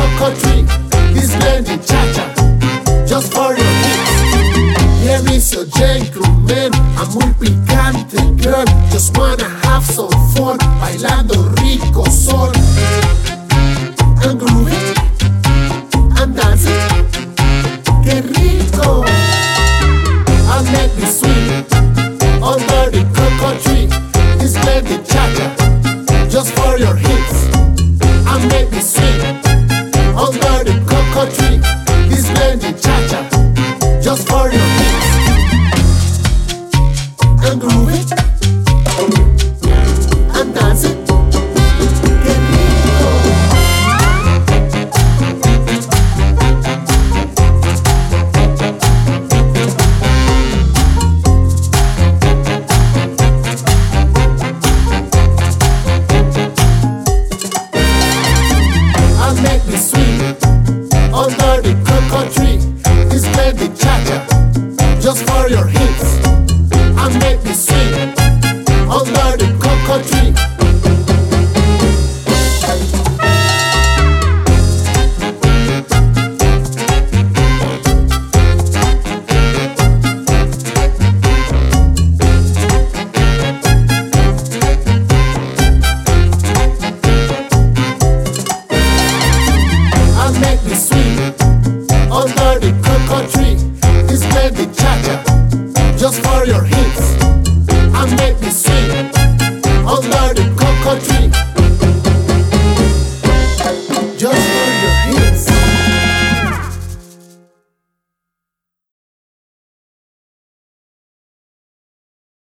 cocoa tree. This blending cha-cha, just for your hips. Here is your gentleman, I'm muy picante girl. Just wanna have some fun, bailando rico son. I'm grooving, I'm dancing, que rico. I'll make me swing under the cocoa tree. This blending cha-cha, just for your hips. I'll make me swing under the cocoa tree. This blending cha-cha, just for your hips. I'm grooving, I'm dancing, que rico. I'll make me swing under the cocoa tree. This blending cha-cha, just for your hips. I'll make me swing under the cocoa tree. I'll make me swing under the cocoa tree. This blending cha-cha, just for your hips.